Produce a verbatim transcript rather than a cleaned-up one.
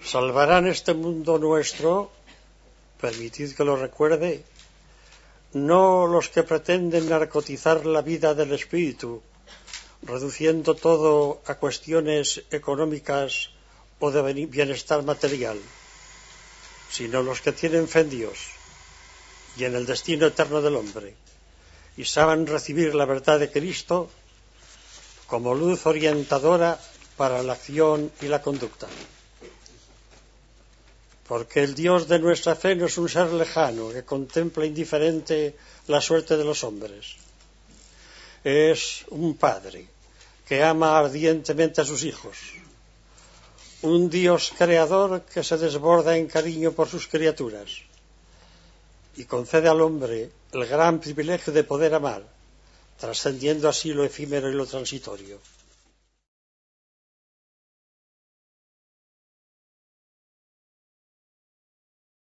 Salvarán este mundo nuestro, permitid que lo recuerde, no los que pretenden narcotizar la vida del espíritu, reduciendo todo a cuestiones económicas o de bienestar material, sino los que tienen fe en Dios y en el destino eterno del hombre, y saben recibir la verdad de Cristo como luz orientadora para la acción y la conducta. Porque el Dios de nuestra fe no es un ser lejano que contempla indiferente la suerte de los hombres. Es un Padre que ama ardientemente a sus hijos, un Dios creador que se desborda en cariño por sus criaturas y concede al hombre el gran privilegio de poder amar, trascendiendo así lo efímero y lo transitorio.